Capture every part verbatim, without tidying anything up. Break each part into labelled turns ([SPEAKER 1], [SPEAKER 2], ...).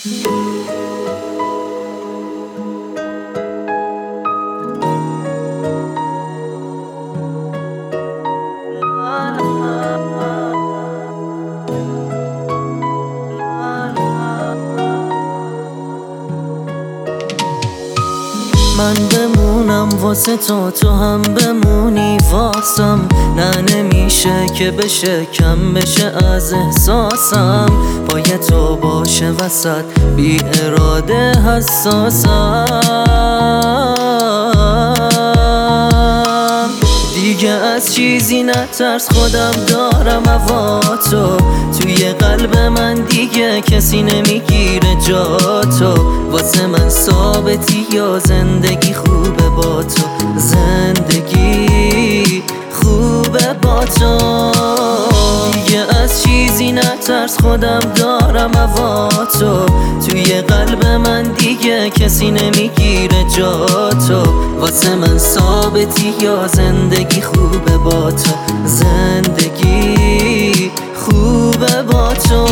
[SPEAKER 1] من بمونم واسه تو، تو هم بمونی واسم. نه نمیشه که بشه کم بشه از احساسم. پای تو باشه وسط بی اراده حساسم. دیگه از چیزی نترس، خودم دارم هوا تو. توی قلب من دیگه کسی نمیگیره جا تو. واسه من ثابتی یا زندگی خوبه با تو، زندگی خوبه با تو. دیگه از چیزی نترس، خودم دارم هوا تو. توی قلب من دیگه کسی نمیگیره جا تو. واسه من ثابتی یا زندگی خوبه با تو، زندگی خوبه با تو.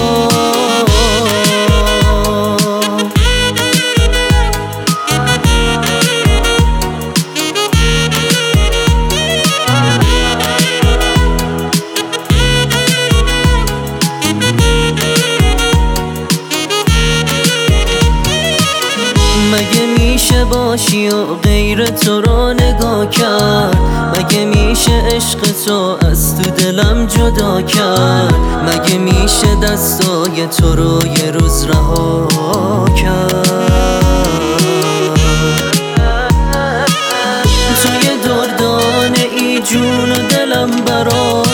[SPEAKER 1] مگه میشه باشی و غیر تو رو نگاه کرد؟ مگه میشه عشق تو از تو دلم جدا کرد؟ مگه میشه دستای تو رو یه روز رها کرد؟